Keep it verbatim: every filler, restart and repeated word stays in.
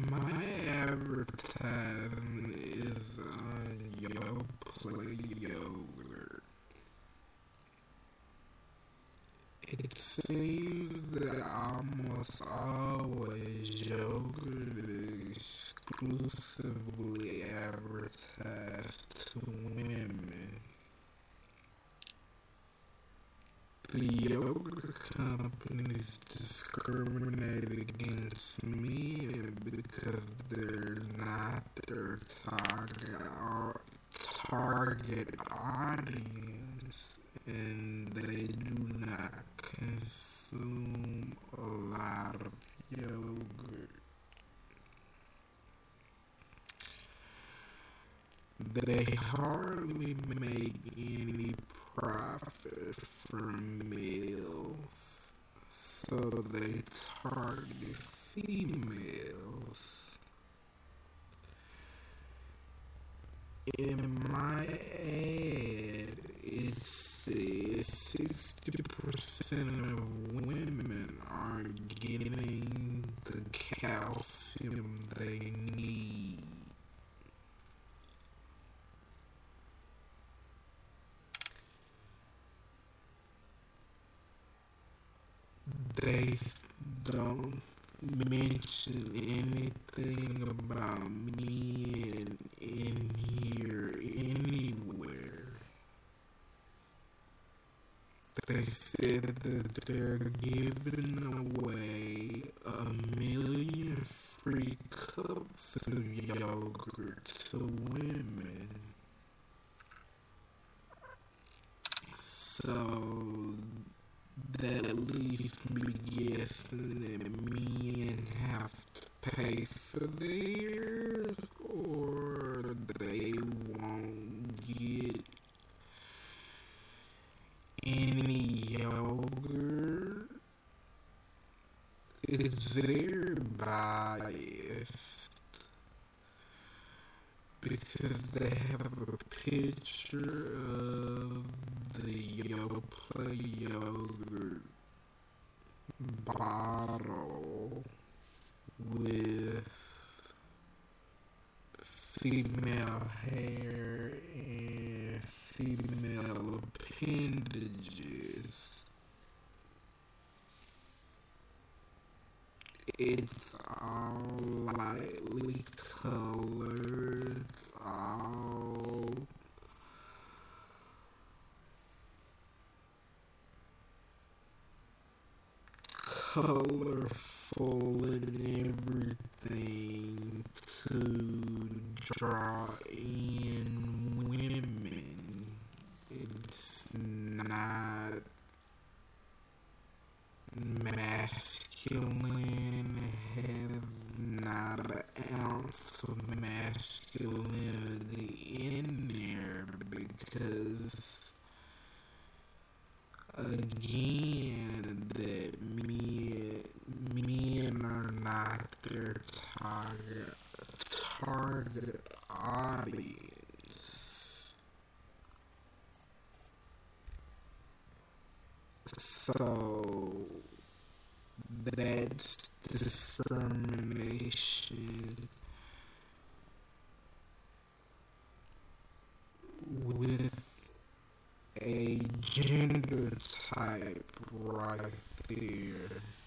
my advertisement is on Yoplait yogurt. It seems that almost always yogurt is exclusively advertised to women. The yogurt companies discriminate against men because they're not their target or target audience, and they do not consume a lot of yogurt. They hardly make any profit from males, so they target females. In my ad, it says sixty percent of women are getting the calcium they need. They don't mention anything about men in here anywhere. They said that they're giving away a million free cups of yogurt to women. So that leaves me guessing that men have to pay for theirs, or they won't get any yogurt. It's very biased because they have a picture of the Yoplait yogurt bottle with female hair and female appendages. It's all lightly colored, all colorful and everything to draw in women. It's not masculine, has not an ounce of masculinity in there because, again, that men, men are not their target, target audience. So that's discrimination with a gender type right there.